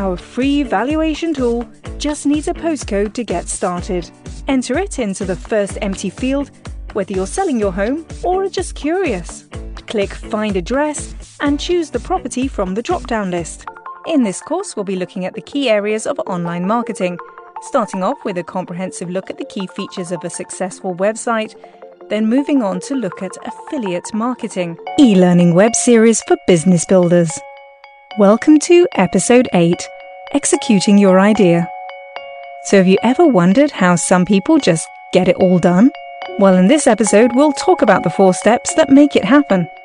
Our free valuation tool just needs a postcode to get started. Enter it into the first empty field, whether you're selling your home or are just curious. Click Find Address and choose the property from the drop-down list. In this course, we'll be looking at the key areas of online marketing, starting off with a comprehensive look at the key features of a successful website, then moving on to look at affiliate marketing, e-learning web series for business builders. Welcome to Episode 8, Executing Your Idea. So have you ever wondered how some people just get it all done? Well, in this episode, we'll talk about the 4 steps that make it happen.